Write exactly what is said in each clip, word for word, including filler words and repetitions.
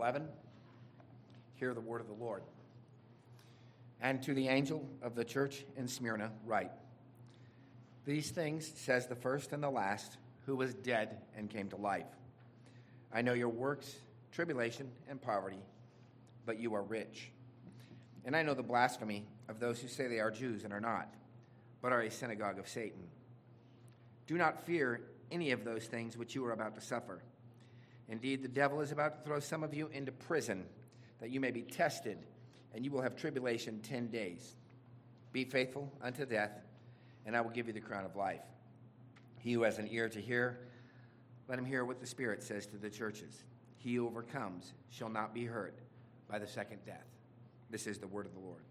eleven. Hear the word of the Lord. And to the angel of the church in Smyrna write, these things says the first and the last, who was dead and came to life. I know your works, tribulation, and poverty, but you are rich. And I know the blasphemy of those who say they are Jews and are not, but are a synagogue of Satan. Do not fear any of those things which you are about to suffer. Indeed, the devil is about to throw some of you into prison, that you may be tested, and you will have tribulation ten days. Be faithful unto death, and I will give you the crown of life. He who has an ear to hear, let him hear what the Spirit says to the churches. He who overcomes shall not be hurt by the second death. This is the word of the Lord.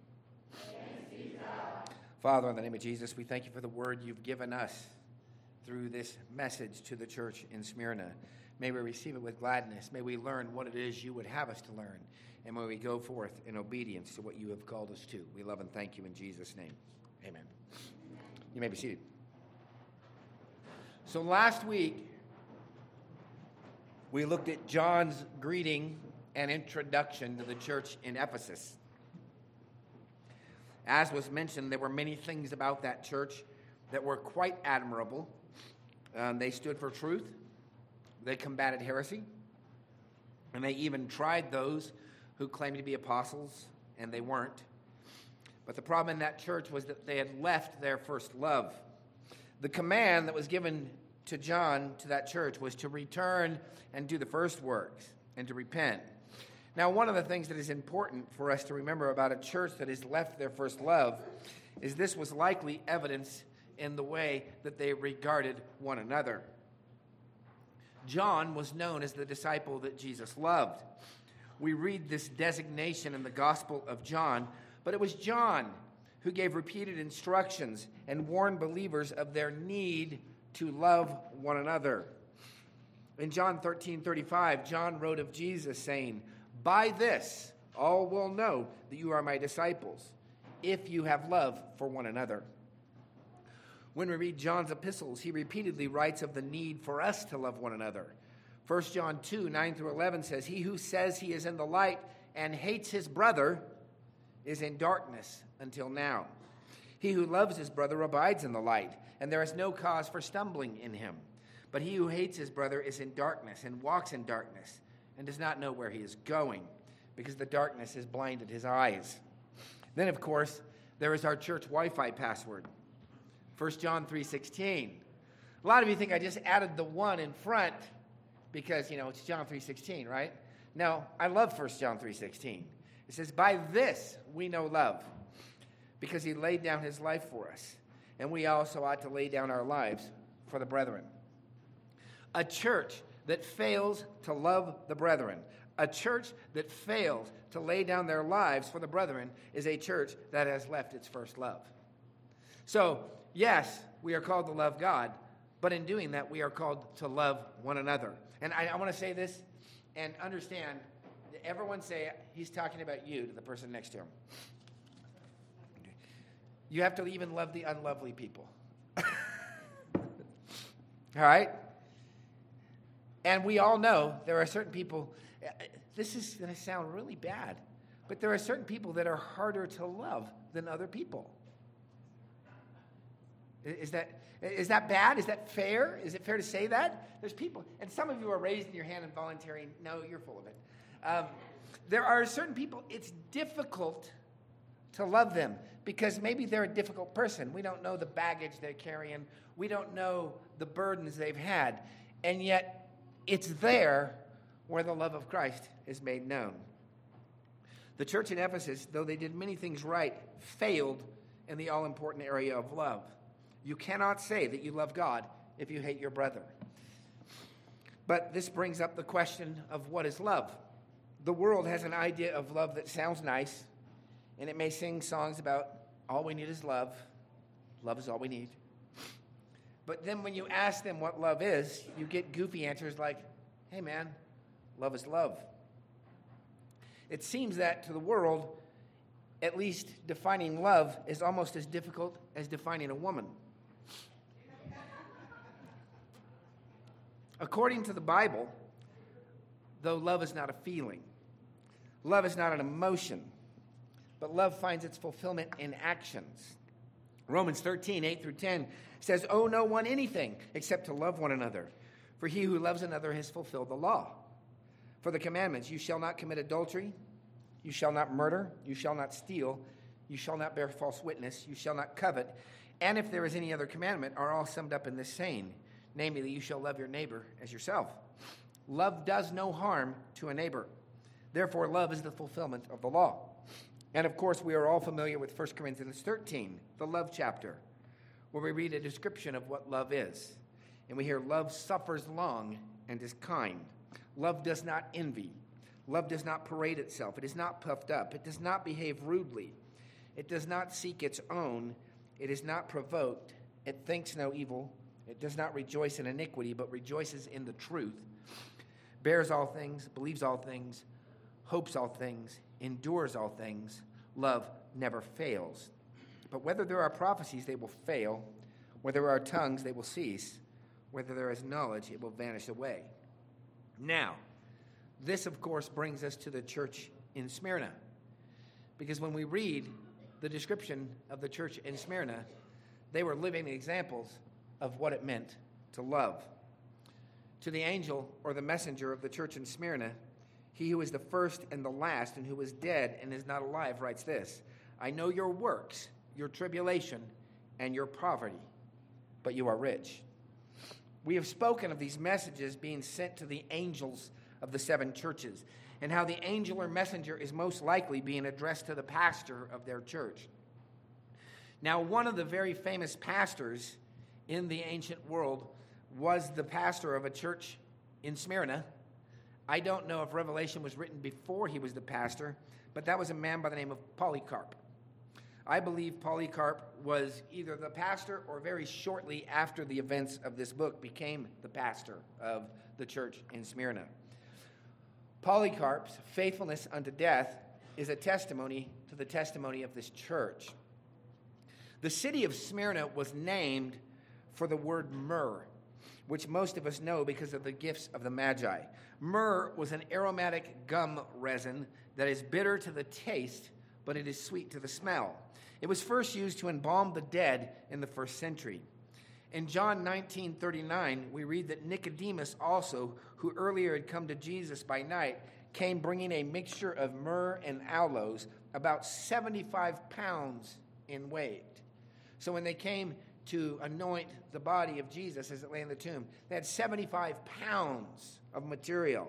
Father, in the name of Jesus, we thank you for the word you've given us through this message to the church in Smyrna. May we receive it with gladness. May we learn what it is you would have us to learn. And may we go forth in obedience to what you have called us to. We love and thank you in Jesus' name. Amen. You may be seated. So last week, we looked at John's greeting and introduction to the church in Ephesus. As was mentioned, there were many things about that church that were quite admirable. Um, they stood for truth. They combated heresy. And they even tried those who claimed to be apostles, and they weren't. But the problem in that church was that they had left their first love. The command that was given to John to that church was to return and do the first works and to repent. Now, one of the things that is important for us to remember about a church that has left their first love is this was likely evidence in the way that they regarded one another. John was known as the disciple that Jesus loved. We read this designation in the Gospel of John, but it was John who gave repeated instructions and warned believers of their need to love one another. In John thirteen thirty-five, John wrote of Jesus saying, by this all will know that you are my disciples, if you have love for one another. When we read John's epistles, he repeatedly writes of the need for us to love one another. First John two, nine through eleven says, he who says he is in the light and hates his brother is in darkness until now. He who loves his brother abides in the light, and there is no cause for stumbling in him. But he who hates his brother is in darkness and walks in darkness and does not know where he is going, because the darkness has blinded his eyes. Then, of course, there is our church Wi-Fi password, First John three sixteen. A lot of you think I just added the one in front because, you know, it's John three sixteen, right? No, I love First John three sixteen. It says, by this we know love, because he laid down his life for us, and we also ought to lay down our lives for the brethren. A church that fails to love the brethren, a church that fails to lay down their lives for the brethren, is a church that has left its first love. So, yes, we are called to love God, but in doing that, we are called to love one another. And I, I want to say this and understand, everyone say, he's talking about you to the person next to him. You have to even love the unlovely people. All right? And we all know there are certain people, this is going to sound really bad, but there are certain people that are harder to love than other people. Is that is that bad? Is that fair? Is it fair to say that? There's people, and some of you are raising your hand and volunteering. No, you're full of it. Um, there are certain people, it's difficult to love them because maybe they're a difficult person. We don't know the baggage they're carrying. We don't know the burdens they've had. And yet, it's there where the love of Christ is made known. The church in Ephesus, though they did many things right, failed in the all-important area of love. You cannot say that you love God if you hate your brother. But this brings up the question of what is love. The world has an idea of love that sounds nice, and it may sing songs about all we need is love. Love is all we need. But then when you ask them what love is, you get goofy answers like, hey man, love is love. It seems that to the world, at least defining love is almost as difficult as defining a woman. According to the Bible, though love is not a feeling, Love is not an emotion, but love finds its fulfillment in actions. Romans thirteen, eight through ten says, "Owe no one anything except to love one another. For he who loves another has fulfilled the law. For the commandments, you shall not commit adultery, you shall not murder, you shall not steal, you shall not bear false witness, you shall not covet, and if there is any other commandment, are all summed up in this saying, namely, you shall love your neighbor as yourself. Love does no harm to a neighbor. Therefore, love is the fulfillment of the law." And of course, we are all familiar with First Corinthians thirteen, the love chapter, where we read a description of what love is. And we hear, "Love suffers long and is kind. Love does not envy. Love does not parade itself. It is not puffed up. It does not behave rudely. It does not seek its own. It is not provoked. It thinks no evil. It does not rejoice in iniquity, but rejoices in the truth. Bears all things, believes all things, hopes all things, endures all things. Love never fails. But whether there are prophecies, they will fail. Whether there are tongues, they will cease. Whether there is knowledge, it will vanish away." Now, this, of course, brings us to the church in Smyrna. Because when we read the description of the church in Smyrna, they were living examples of what it meant to love. To the angel or the messenger of the church in Smyrna, he who is the first and the last and who is dead and is not alive writes this, "I know your works, your tribulation, and your poverty, but you are rich." We have spoken of these messages being sent to the angels of the seven churches, and how the angel or messenger is most likely being addressed to the pastor of their church. Now, one of the very famous pastors in the ancient world was the pastor of a church in Smyrna. I don't know if Revelation was written before he was the pastor, but that was a man by the name of Polycarp. I believe Polycarp was either the pastor or very shortly after the events of this book became the pastor of the church in Smyrna. Polycarp's faithfulness unto death is a testimony to the testimony of this church. The city of Smyrna was named for the word myrrh, which most of us know because of the gifts of the Magi. Myrrh was an aromatic gum resin that is bitter to the taste, but it is sweet to the smell. It was first used to embalm the dead in the first century. In John nineteen thirty-nine, we read that Nicodemus also, who earlier had come to Jesus by night, came bringing a mixture of myrrh and aloes, about seventy-five pounds in weight. So when they came to anoint the body of Jesus as it lay in the tomb, they had seventy-five pounds of material.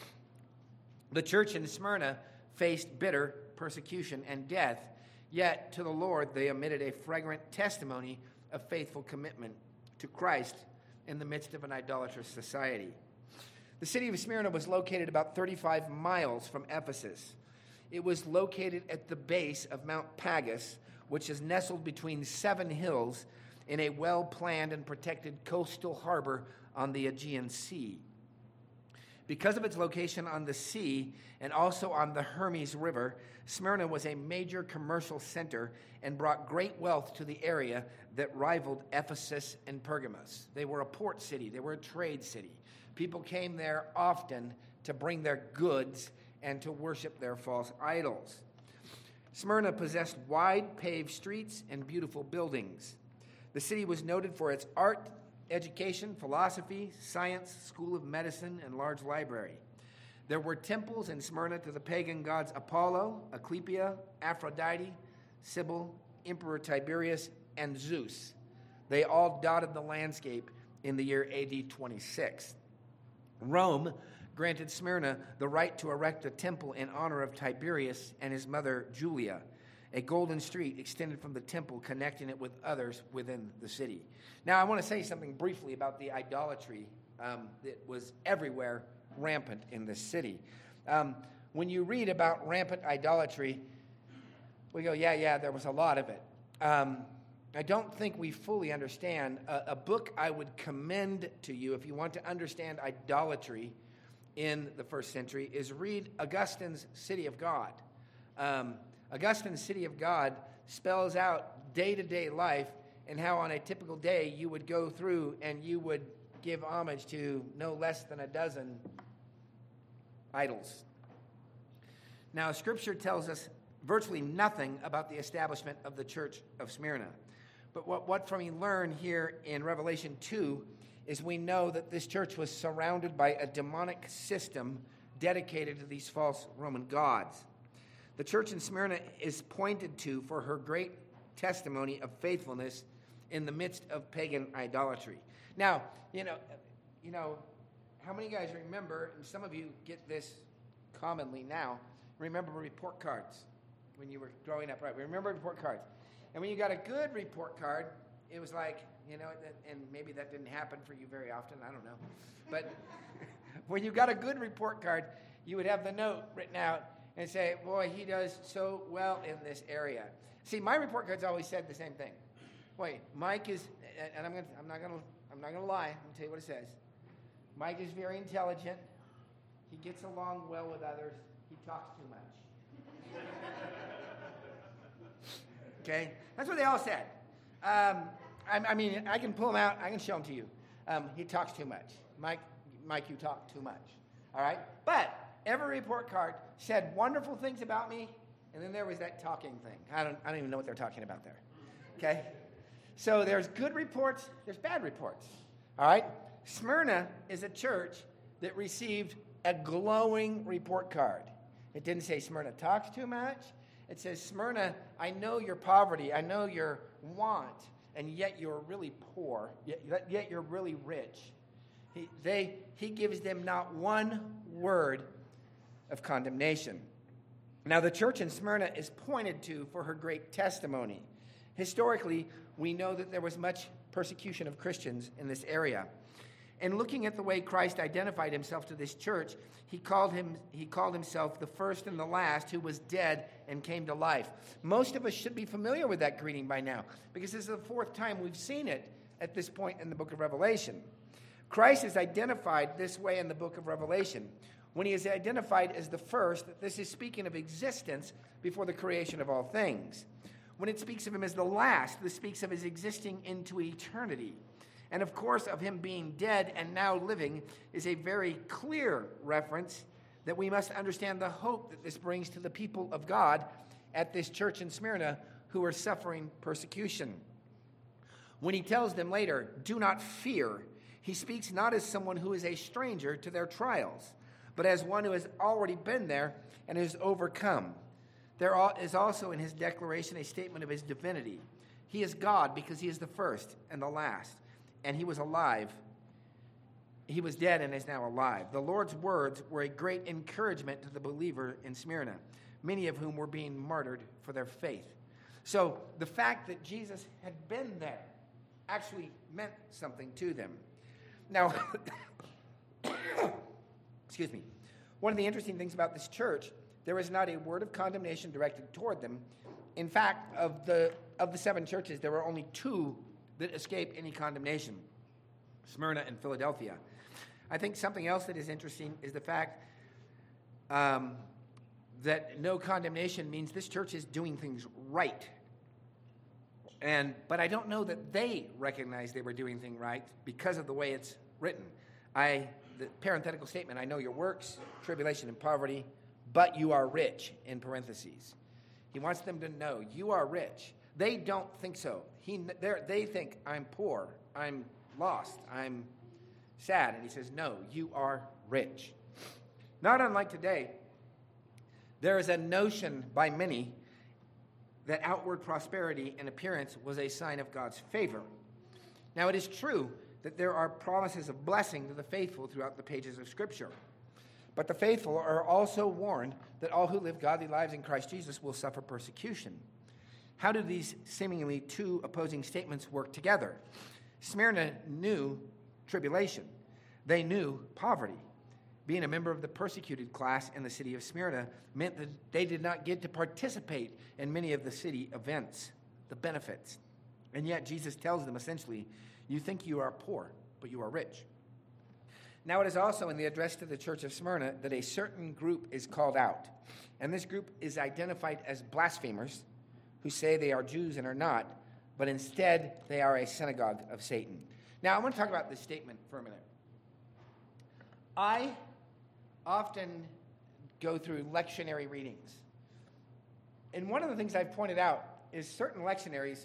The church in Smyrna faced bitter persecution and death, yet to the Lord they emitted a fragrant testimony of faithful commitment to Christ in the midst of an idolatrous society. The city of Smyrna was located about thirty-five miles from Ephesus. It was located at the base of Mount Pagus, which is nestled between seven hills in a well-planned and protected coastal harbor on the Aegean Sea. Because of its location on the sea and also on the Hermes River, Smyrna was a major commercial center and brought great wealth to the area that rivaled Ephesus and Pergamos. They were a port city. They were a trade city. People came there often to bring their goods and to worship their false idols. Smyrna possessed wide paved streets and beautiful buildings. The city was noted for its art, education, philosophy, science, school of medicine, and large library. There were temples in Smyrna to the pagan gods Apollo, Asclepia, Aphrodite, Cybele, Emperor Tiberius, and Zeus. They all dotted the landscape in the year A D twenty-six. Rome granted Smyrna the right to erect a temple in honor of Tiberius and his mother Julia. A golden street extended from the temple, connecting it with others within the city. Now, I want to say something briefly about the idolatry um, that was everywhere rampant in this city. Um, when you read about rampant idolatry, we go, yeah, yeah, there was a lot of it. Um, I don't think we fully understand. A, a book I would commend to you if you want to understand idolatry in the first century is read Augustine's City of God. Um, Augustine's City of God spells out day-to-day life and how on a typical day you would go through and you would give homage to no less than a dozen idols. Now, Scripture tells us virtually nothing about the establishment of the church of Smyrna. But what, what from we learn here in Revelation two is we know that this church was surrounded by a demonic system dedicated to these false Roman gods. The church in Smyrna is pointed to for her great testimony of faithfulness in the midst of pagan idolatry. Now, you know, you know, how many guys remember, and some of you get this commonly now, remember report cards when you were growing up, right? Remember report cards. And when you got a good report card, it was like, you know, and maybe that didn't happen for you very often, I don't know. But when you got a good report card, you would have the note written out and say, boy, he does so well in this area. See, my report cards always said the same thing. Wait, Mike is, and I'm gonna, I'm not gonna, I'm not gonna lie. I'm gonna tell you what it says. Mike is very intelligent. He gets along well with others. He talks too much. Okay, that's what they all said. Um, I, I mean, I can pull them out. I can show them to you. Um, he talks too much. Mike, Mike, you talk too much. All right, but every report card said wonderful things about me, and then there was that talking thing. I don't, I don't even know what they're talking about there. Okay, so there's good reports. There's bad reports. All right, Smyrna is a church that received a glowing report card. It didn't say Smyrna talks too much. It says, Smyrna, I know your poverty, I know your want, and yet you're really poor, yet, yet you're really rich. He, they, he gives them not one word of condemnation. Now, the church in Smyrna is pointed to for her great testimony. Historically, we know that there was much persecution of Christians in this area. And looking at the way Christ identified himself to this church, he called him he called himself the first and the last who was dead and came to life. Most of us should be familiar with that greeting by now, because this is the fourth time we've seen it at this point in the book of Revelation. Christ is identified this way in the book of Revelation. When he is identified as the first, this is speaking of existence before the creation of all things. When it speaks of him as the last, this speaks of his existing into eternity. And of course, of him being dead and now living is a very clear reference that we must understand the hope that this brings to the people of God at this church in Smyrna who are suffering persecution. When he tells them later, do not fear, he speaks not as someone who is a stranger to their trials, but as one who has already been there and has overcome. There is also in his declaration a statement of his divinity. He is God because he is the first and the last. And he was alive. He was dead and is now alive. The Lord's words were a great encouragement to the believer in Smyrna, many of whom were being martyred for their faith. So the fact that Jesus had been there actually meant something to them. Now, excuse me, one of the interesting things about this church, there is not a word of condemnation directed toward them. In fact, of the of the seven churches, there were only two that escape any condemnation, Smyrna and Philadelphia. I think something else that is interesting is the fact um, that no condemnation means this church is doing things right. And but I don't know that they recognize they were doing things right because of the way it's written. I the parenthetical statement, I know your works, tribulation and poverty, but you are rich, in parentheses. He wants them to know you are rich. They don't think so. He, they think, I'm poor, I'm lost, I'm sad. And he says, no, you are rich. Not unlike today, there is a notion by many that outward prosperity and appearance was a sign of God's favor. Now, it is true that there are promises of blessing to the faithful throughout the pages of Scripture. But the faithful are also warned that all who live godly lives in Christ Jesus will suffer persecution. How do these seemingly two opposing statements work together? Smyrna knew tribulation. They knew poverty. Being a member of the persecuted class in the city of Smyrna meant that they did not get to participate in many of the city events, the benefits. And yet Jesus tells them essentially, you think you are poor, but you are rich. Now it is also in the address to the church of Smyrna that a certain group is called out. And this group is identified as blasphemers, who say they are Jews and are not, but instead they are a synagogue of Satan. Now, I want to talk about this statement for a minute. I often go through lectionary readings. And one of the things I've pointed out is certain lectionaries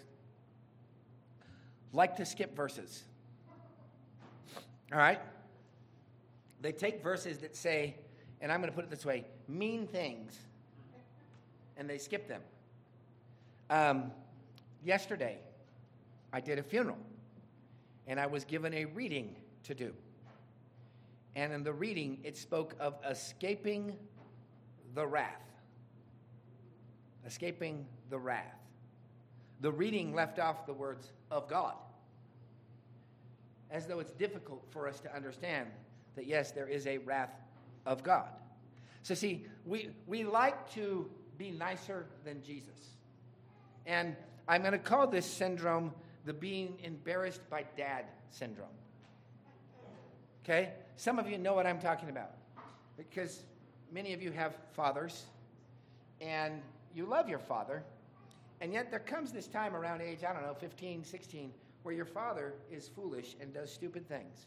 like to skip verses. All right? They take verses that say, and I'm going to put it this way, mean things, and they skip them. Um, yesterday, I did a funeral, and I was given a reading to do. And in the reading, it spoke of escaping the wrath. Escaping the wrath. The reading left off the words of God, as though it's difficult for us to understand that, yes, there is a wrath of God. So see, we, we like to be nicer than Jesus. And I'm going to call this syndrome the being embarrassed by dad syndrome. Okay? Some of you know what I'm talking about, because many of you have fathers, and you love your father, and yet there comes this time around age, I don't know, fifteen, sixteen, where your father is foolish and does stupid things.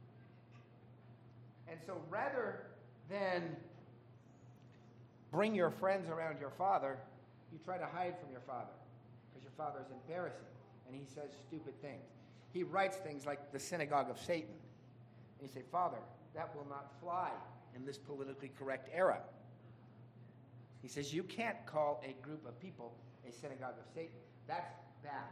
And so rather than bring your friends around your father, you try to hide from your father, because your father is embarrassing, and he says stupid things. He writes things like the synagogue of Satan. And you say, Father, that will not fly in this politically correct era. He says, you can't call a group of people a synagogue of Satan. That's bad.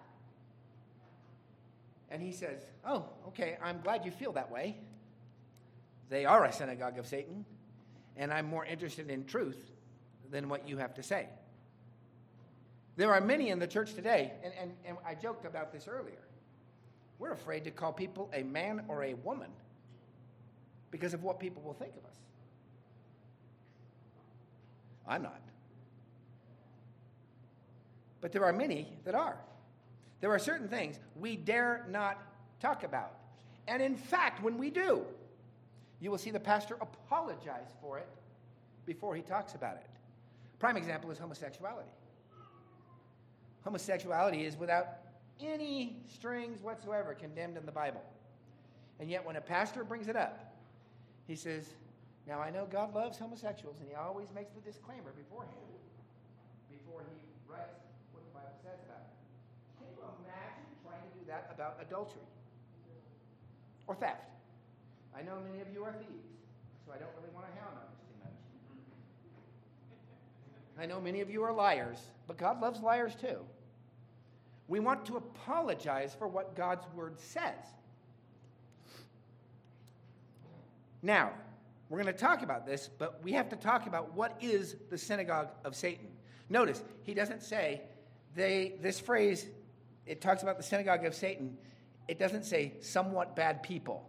And he says, oh, okay, I'm glad you feel that way. They are a synagogue of Satan, and I'm more interested in truth than what you have to say. There are many in the church today, and, and, and I joked about this earlier. We're afraid to call people a man or a woman because of what people will think of us. I'm not. But there are many that are. There are certain things we dare not talk about. And in fact, when we do, you will see the pastor apologize for it before he talks about it. Prime example is homosexuality. Homosexuality is without any strings whatsoever condemned in the Bible. And yet when a pastor brings it up, he says, now I know God loves homosexuals, and he always makes the disclaimer beforehand, before he writes what the Bible says about it. Can you imagine trying to do that about adultery or theft? I know many of you are thieves, so I don't really want to hound on this too much. I know many of you are liars, but God loves liars too. We want to apologize for what God's word says. Now, we're going to talk about this, but we have to talk about what is the synagogue of Satan. Notice, he doesn't say, they. this phrase, it talks about the synagogue of Satan. It doesn't say somewhat bad people.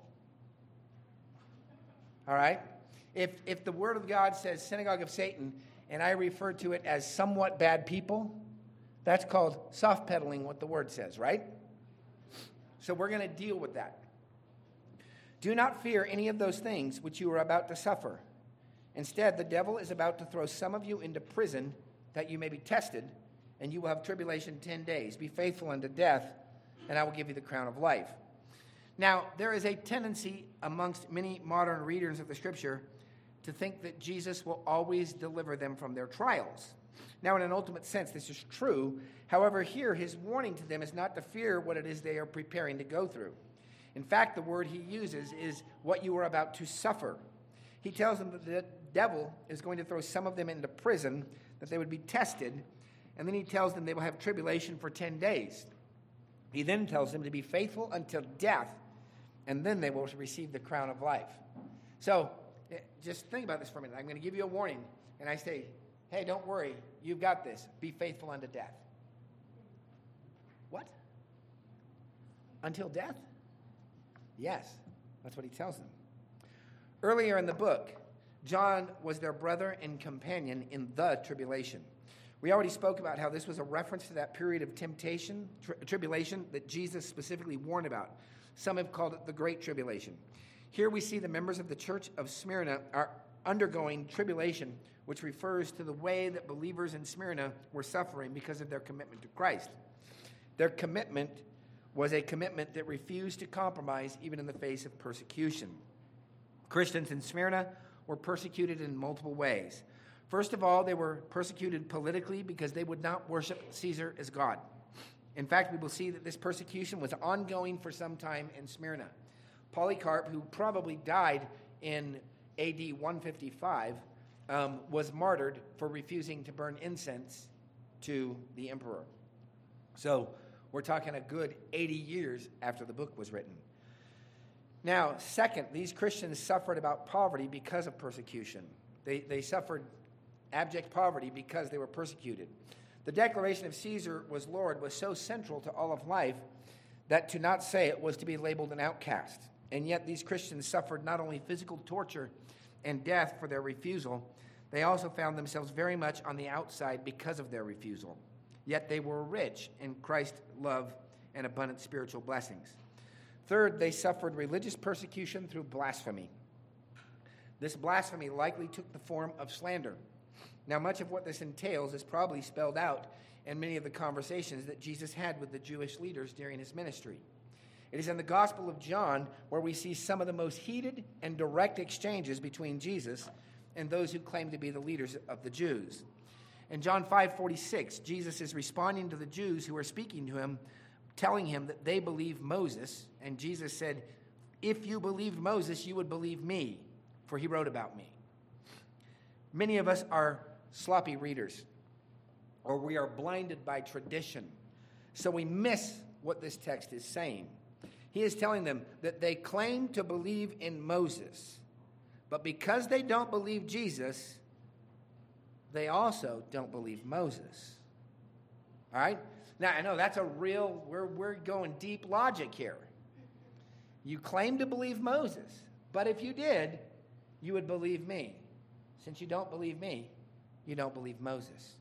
All right? If, if the word of God says synagogue of Satan, and I refer to it as somewhat bad people, that's called soft-pedaling what the word says, right? So we're going to deal with that. Do not fear any of those things which you are about to suffer. Instead, the devil is about to throw some of you into prison that you may be tested, and you will have tribulation ten days. Be faithful unto death, and I will give you the crown of life. Now, there is a tendency amongst many modern readers of the Scripture to think that Jesus will always deliver them from their trials. Now, in an ultimate sense, this is true. However, here, his warning to them is not to fear what it is they are preparing to go through. In fact, the word he uses is what you are about to suffer. He tells them that the devil is going to throw some of them into prison, that they would be tested, and then he tells them they will have tribulation for ten days. He then tells them to be faithful until death, and then they will receive the crown of life. So, just think about this for a minute. I'm going to give you a warning, and I say, hey, don't worry, you've got this. Be faithful unto death. What? Until death? Yes, that's what he tells them. Earlier in the book, John was their brother and companion in the tribulation. We already spoke about how this was a reference to that period of temptation, tri- tribulation that Jesus specifically warned about. Some have called it the Great Tribulation. Here we see the members of the church of Smyrna are undergoing tribulation, which refers to the way that believers in Smyrna were suffering because of their commitment to Christ. Their commitment was a commitment that refused to compromise even in the face of persecution. Christians in Smyrna were persecuted in multiple ways. First of all, they were persecuted politically because they would not worship Caesar as God. In fact, we will see that this persecution was ongoing for some time in Smyrna. Polycarp, who probably died in A D one fifty-five, um, was martyred for refusing to burn incense to the emperor. So we're talking a good eighty years after the book was written. Now, second, these Christians suffered about poverty because of persecution. They, they suffered abject poverty because they were persecuted. The declaration of Caesar was Lord was so central to all of life that to not say it was to be labeled an outcast. And yet these Christians suffered not only physical torture and death for their refusal, they also found themselves very much on the outside because of their refusal. Yet they were rich in Christ's love and abundant spiritual blessings. Third, they suffered religious persecution through blasphemy. This blasphemy likely took the form of slander. Now, much of what this entails is probably spelled out in many of the conversations that Jesus had with the Jewish leaders during his ministry. It is in the Gospel of John where we see some of the most heated and direct exchanges between Jesus and those who claim to be the leaders of the Jews. In John five forty-six, Jesus is responding to the Jews who are speaking to him, telling him that they believe Moses, and Jesus said, "If you believed Moses, you would believe me, for he wrote about me." Many of us are sloppy readers, or we are blinded by tradition, so we miss what this text is saying. He is telling them that they claim to believe in Moses, but because they don't believe Jesus, they also don't believe Moses. All right? Now, I know that's a real, we're, we're going deep logic here. You claim to believe Moses, but if you did, you would believe me. Since you don't believe me, you don't believe Moses.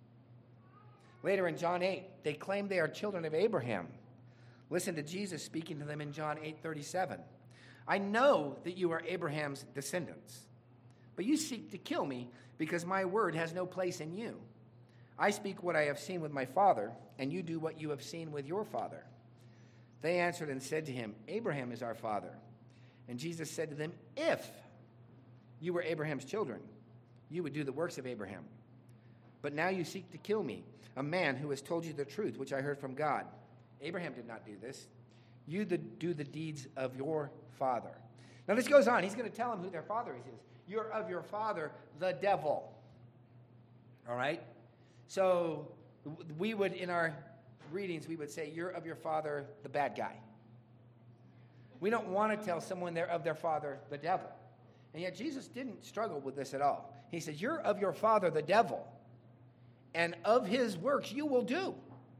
Later in John eight, they claim they are children of Abraham. Listen to Jesus speaking to them in John eight thirty-seven. "I know that you are Abraham's descendants, but you seek to kill me because my word has no place in you. I speak what I have seen with my father, and you do what you have seen with your father." They answered and said to him, "Abraham is our father." And Jesus said to them, "If you were Abraham's children, you would do the works of Abraham. But now you seek to kill me, a man who has told you the truth, which I heard from God. Abraham did not do this. You do the deeds of your father." Now this goes on. He's going to tell them who their father is. You're of your father, the devil. All right? So we would, in our readings, we would say, you're of your father, the bad guy. We don't want to tell someone they're of their father, the devil. And yet Jesus didn't struggle with this at all. He says, you're of your father, the devil, and of his works you will do.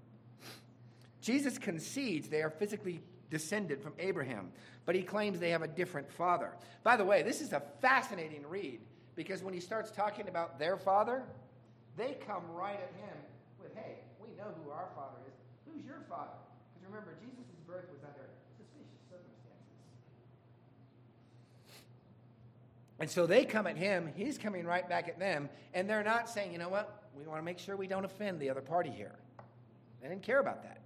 Jesus concedes they are physically descended from Abraham, but he claims they have a different father. By the way, this is a fascinating read, because when he starts talking about their father, they come right at him with, hey, we know who our father is. Who's your father? Because remember, Jesus' birth was under suspicious circumstances. And so they come at him, he's coming right back at them, and they're not saying, you know what, we want to make sure we don't offend the other party here. They didn't care about that.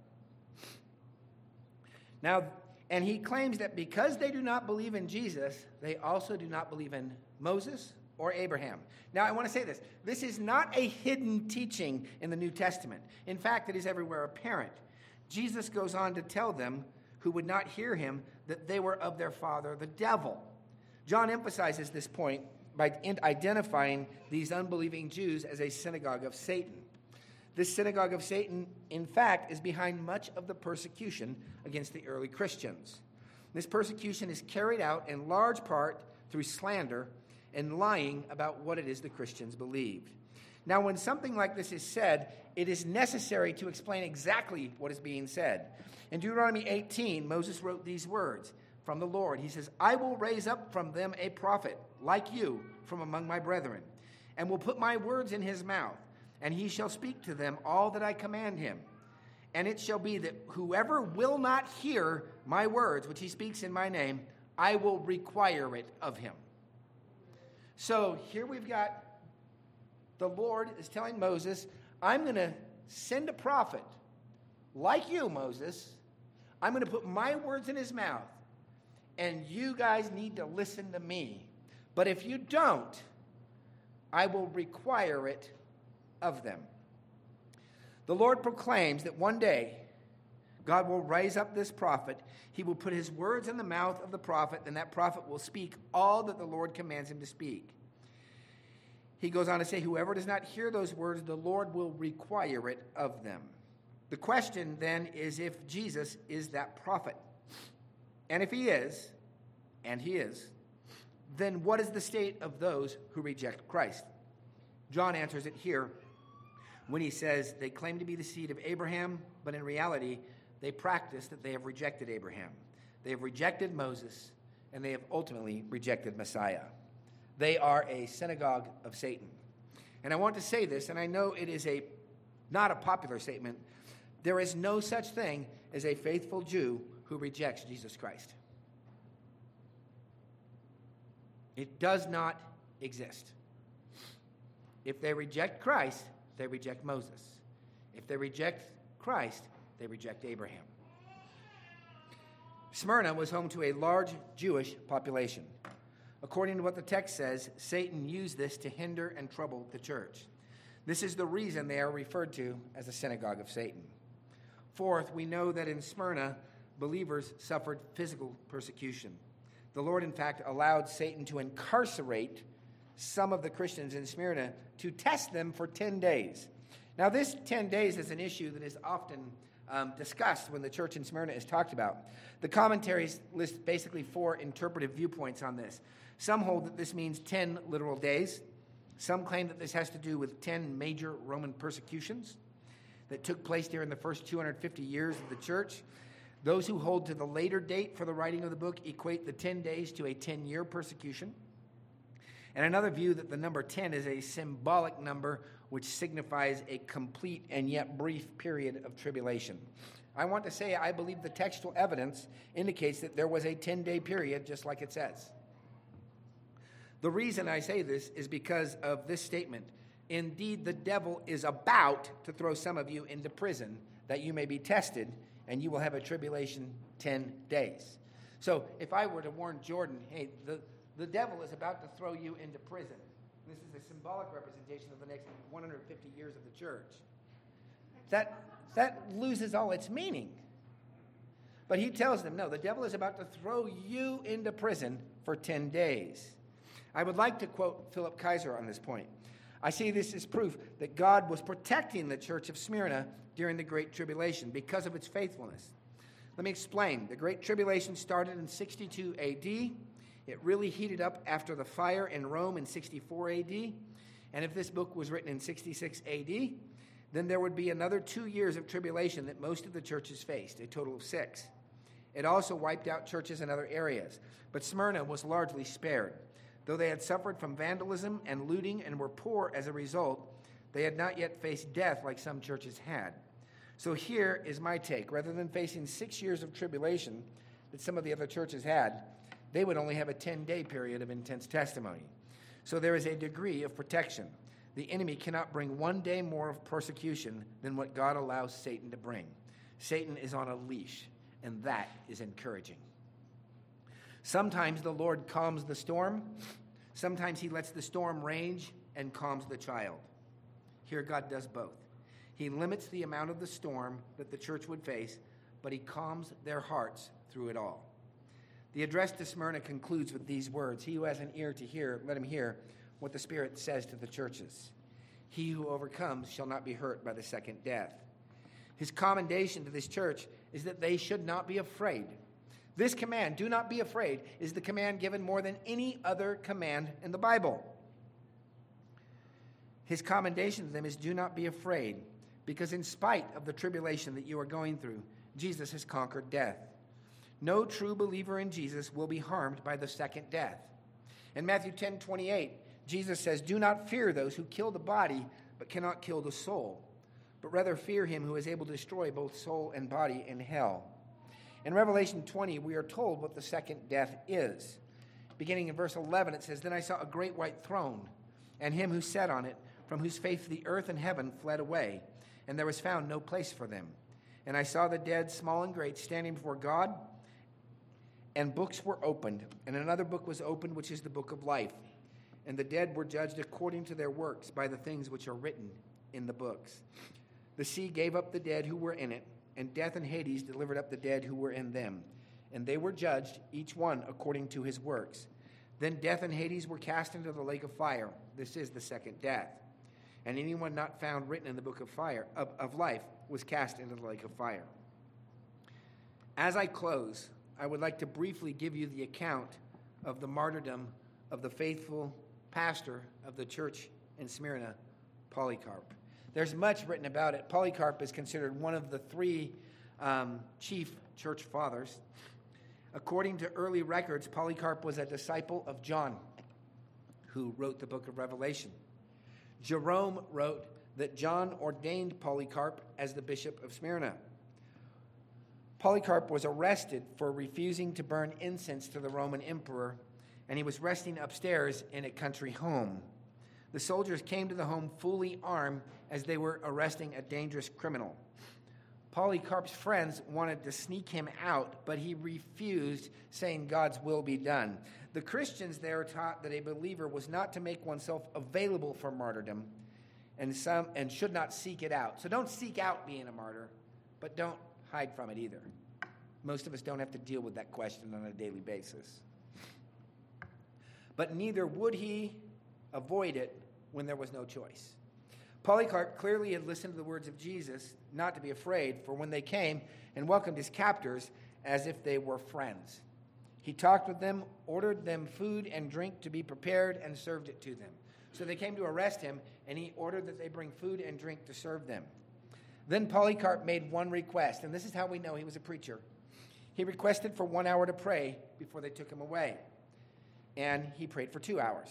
Now, and he claims that because they do not believe in Jesus, they also do not believe in Moses or Abraham. Now, I want to say this. This is not a hidden teaching in the New Testament. In fact, it is everywhere apparent. Jesus goes on to tell them who would not hear him that they were of their father, the devil. John emphasizes this point by identifying these unbelieving Jews as a synagogue of Satan. This synagogue of Satan, in fact, is behind much of the persecution against the early Christians. This persecution is carried out in large part through slander and lying about what it is the Christians believed. Now, when something like this is said, it is necessary to explain exactly what is being said. In Deuteronomy eighteen, Moses wrote these words from the Lord. He says, I will raise up from them a prophet like you from among my brethren, and will put my words in his mouth, and he shall speak to them all that I command him. And it shall be that whoever will not hear my words, which he speaks in my name, I will require it of him. So here we've got the Lord is telling Moses, I'm going to send a prophet like you, Moses. I'm going to put my words in his mouth, and you guys need to listen to me. But if you don't, I will require it of them. The Lord proclaims that one day God will raise up this prophet. He will put his words in the mouth of the prophet, and that prophet will speak all that the Lord commands him to speak. He goes on to say, whoever does not hear those words, the Lord will require it of them. The question then is if Jesus is that prophet. And if he is, and he is, then what is the state of those who reject Christ? John answers it here when he says they claim to be the seed of Abraham, but in reality, they practice that they have rejected Abraham. They have rejected Moses, and they have ultimately rejected Messiah. They are a synagogue of Satan. And I want to say this, and I know it is a not a popular statement. There is no such thing as a faithful Jew who rejects Jesus Christ. It does not exist. If they reject Christ, they reject Moses. If they reject Christ, they reject Abraham. Smyrna was home to a large Jewish population. According to what the text says, Satan used this to hinder and trouble the church. This is the reason they are referred to as a synagogue of Satan. Fourth, we know that in Smyrna, believers suffered physical persecution. The Lord, in fact, allowed Satan to incarcerate some of the Christians in Smyrna to test them for ten days. Now, this ten days is an issue that is often um, discussed when the church in Smyrna is talked about. The commentaries list basically four interpretive viewpoints on this. Some hold that this means ten literal days. Some claim that this has to do with ten major Roman persecutions that took place during the first two hundred fifty years of the church. Those who hold to the later date for the writing of the book equate the ten days to a ten-year persecution. And another view that the number ten is a symbolic number which signifies a complete and yet brief period of tribulation. I want to say I believe the textual evidence indicates that there was a ten-day period, just like it says. The reason I say this is because of this statement. Indeed, the devil is about to throw some of you into prison that you may be tested, and you will have a tribulation ten days. So if I were to warn Jordan, hey, the, the devil is about to throw you into prison. This is a symbolic representation of the next one hundred fifty years of the church. That, that loses all its meaning. But he tells them, no, the devil is about to throw you into prison for ten days. I would like to quote Philip Kaiser on this point. I see this as proof that God was protecting the church of Smyrna during the Great Tribulation because of its faithfulness. Let me explain. The Great Tribulation started in sixty-two A D. It really heated up after the fire in Rome in sixty-four A D. And if this book was written in sixty-six A D, then there would be another two years of tribulation that most of the churches faced, a total of six. It also wiped out churches in other areas. But Smyrna was largely spared. Though they had suffered from vandalism and looting and were poor as a result, they had not yet faced death like some churches had. So here is my take. Rather than facing six years of tribulation that some of the other churches had, they would only have a ten-day period of intense testimony. So there is a degree of protection. The enemy cannot bring one day more of persecution than what God allows Satan to bring. Satan is on a leash, and that is encouraging. Sometimes the Lord calms the storm. Sometimes he lets the storm rage and calms the child. Here God does both. He limits the amount of the storm that the church would face, but he calms their hearts through it all. The address to Smyrna concludes with these words: he who has an ear to hear, let him hear what the Spirit says to the churches. He who overcomes shall not be hurt by the second death. His commendation to this church is that they should not be afraid. This command, do not be afraid, is the command given more than any other command in the Bible. His commendation to them is do not be afraid, because in spite of the tribulation that you are going through, Jesus has conquered death. No true believer in Jesus will be harmed by the second death. In Matthew ten twenty-eight, Jesus says, do not fear those who kill the body but cannot kill the soul, but rather fear him who is able to destroy both soul and body in hell. In Revelation twenty, we are told what the second death is. Beginning in verse eleven, it says, then I saw a great white throne, and him who sat on it, from whose face the earth and heaven fled away, and there was found no place for them. And I saw the dead, small and great, standing before God, and books were opened. And another book was opened, which is the book of life. and the dead were judged according to their works by the things which are written in the books. The sea gave up the dead who were in it, and death and Hades delivered up the dead who were in them. And they were judged, each one according to his works. Then death and Hades were cast into the lake of fire. This is the second death. And anyone not found written in the book of fire of, of life was cast into the lake of fire. As I close, I would like to briefly give you the account of the martyrdom of the faithful pastor of the church in Smyrna, Polycarp. There's much written about it. Polycarp is considered one of the three um, chief church fathers. According to early records, Polycarp was a disciple of John, who wrote the book of Revelation. Jerome wrote that John ordained Polycarp as the bishop of Smyrna. Polycarp was arrested for refusing to burn incense to the Roman emperor, and he was resting upstairs in a country home. The soldiers came to the home fully armed as they were arresting a dangerous criminal. Polycarp's friends wanted to sneak him out, but he refused, saying God's will be done. The Christians there taught that a believer was not to make oneself available for martyrdom and some and should not seek it out. So don't seek out being a martyr, but don't hide from it either. Most of us don't have to deal with that question on a daily basis. But neither would he avoid it when there was no choice. Polycarp clearly had listened to the words of Jesus, not to be afraid, for when they came and welcomed his captors as if they were friends. He talked with them, ordered them food and drink to be prepared, and served it to them. So they came to arrest him, and he ordered that they bring food and drink to serve them. Then Polycarp made one request, and this is how we know he was a preacher. He requested for one hour to pray before they took him away, and he prayed for two hours.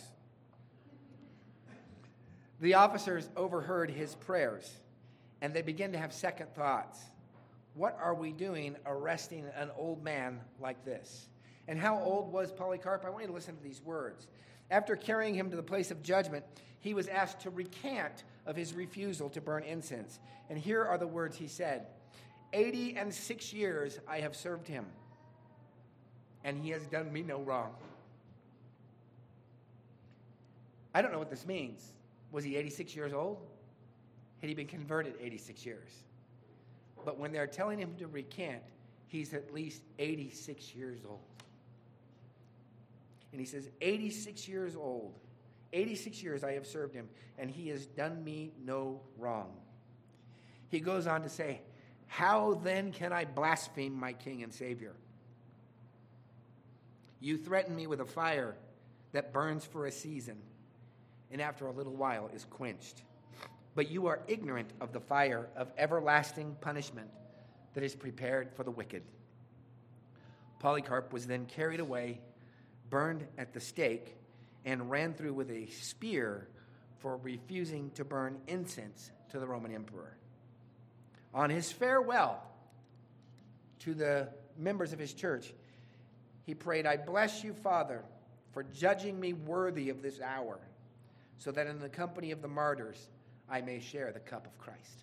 The officers overheard his prayers, and they began to have second thoughts. What are we doing arresting an old man like this? And how old was Polycarp? I want you to listen to these words. After carrying him to the place of judgment, he was asked to recant of his refusal to burn incense. And here are the words he said. Eighty and six years I have served him, and he has done me no wrong. I don't know what this means. Was he eighty-six years old? Had he been converted eighty-six years? But when they're telling him to recant, he's at least eighty-six years old. And he says, eighty-six years old. eighty-six years I have served him, and he has done me no wrong. He goes on to say, how then can I blaspheme my King and Savior? You threaten me with a fire that burns for a season, and after a little while is quenched. But you are ignorant of the fire of everlasting punishment that is prepared for the wicked. Polycarp was then carried away, burned at the stake, and ran through with a spear for refusing to burn incense to the Roman emperor. On his farewell to the members of his church, he prayed, I bless you, Father, for judging me worthy of this hour, so that in the company of the martyrs I may share the cup of Christ.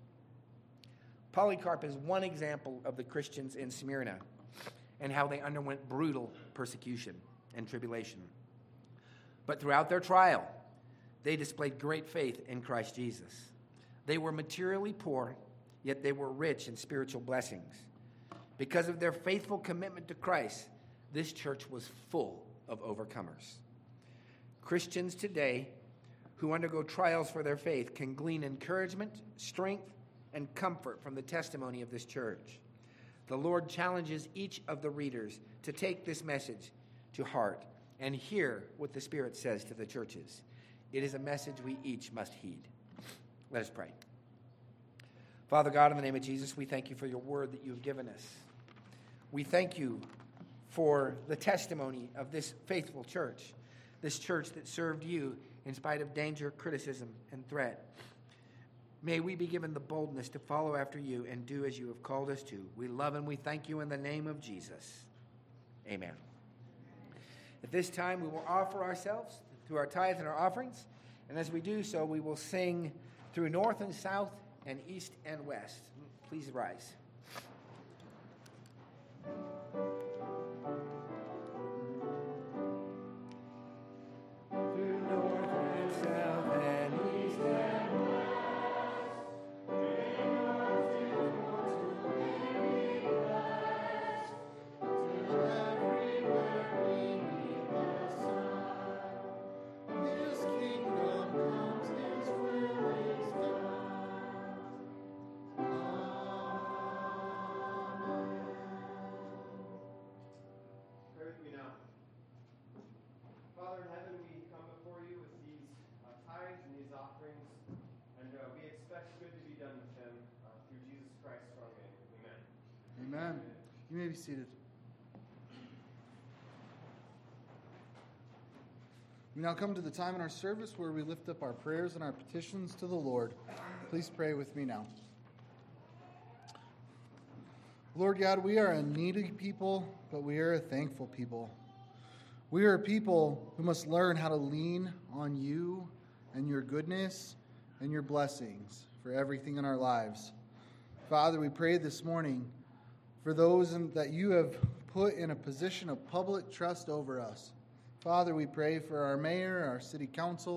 Polycarp is one example of the Christians in Smyrna and how they underwent brutal persecution and tribulation. But throughout their trial, they displayed great faith in Christ Jesus. They were materially poor, yet they were rich in spiritual blessings. Because of their faithful commitment to Christ, this church was full of overcomers. Christians today who undergo trials for their faith can glean encouragement, strength, and comfort from the testimony of this church. The Lord challenges each of the readers to take this message to heart and hear what the Spirit says to the churches. It is a message we each must heed. Let us pray. Father God, in the name of Jesus, we thank you for your word that you have given us. We thank you for the testimony of this faithful church, this church that served you in spite of danger, criticism, and threat. May we be given the boldness to follow after you and do as you have called us to. We love and we thank you in the name of Jesus. Amen. At this time, we will offer ourselves through our tithes and our offerings. And as we do so, we will sing through north and south and east and west. Please rise. Through Amen. You may be seated. We now come to the time in our service where we lift up our prayers and our petitions to the Lord. Please pray with me now. Lord God, we are a needy people, but we are a thankful people. We are a people who must learn how to lean on you and your goodness and your blessings for everything in our lives. Father, we pray this morning for those that you have put in a position of public trust over us. Father, we pray for our mayor, our city council,